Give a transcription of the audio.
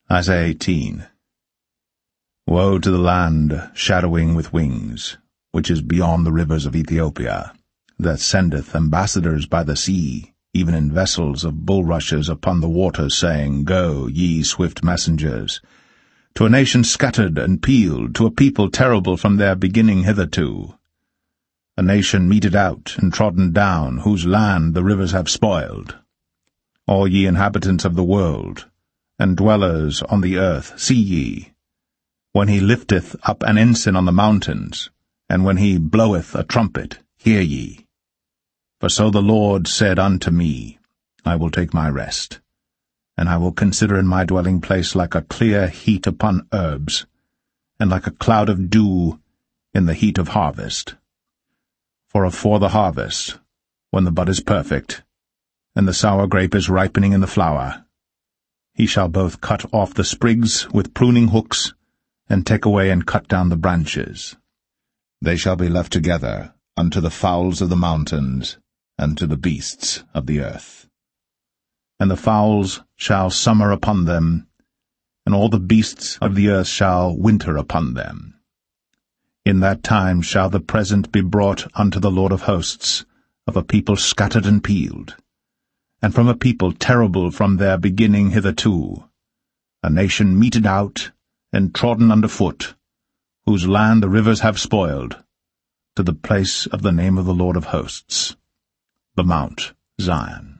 Isaiah 18. Woe to the land shadowing with wings, which is beyond the rivers of Ethiopia, that sendeth ambassadors by the sea, even in vessels of bulrushes upon the waters, saying, Go, ye swift messengers, to a nation scattered and peeled, to a people terrible from their beginning hitherto, a nation meted out and trodden down, whose land the rivers have spoiled. All ye inhabitants of the world, and dwellers on the earth, see ye, when he lifteth up an ensign on the mountains, and when he bloweth a trumpet, hear ye. For so the Lord said unto me, I will take my rest, and I will consider in my dwelling place like a clear heat upon herbs, and like a cloud of dew in the heat of harvest. For afore the harvest, when the bud is perfect, and the sour grape is ripening in the flower, he shall both cut off the sprigs with pruning hooks, and take away and cut down the branches. They shall be left together unto the fowls of the mountains, and to the beasts of the earth. And the fowls shall summer upon them, and all the beasts of the earth shall winter upon them. In that time shall the present be brought unto the Lord of hosts, of a people scattered and peeled, and from a people terrible from their beginning hitherto, a nation meted out and trodden under foot, whose land the rivers have spoiled, to the place of the name of the Lord of hosts, the Mount Zion.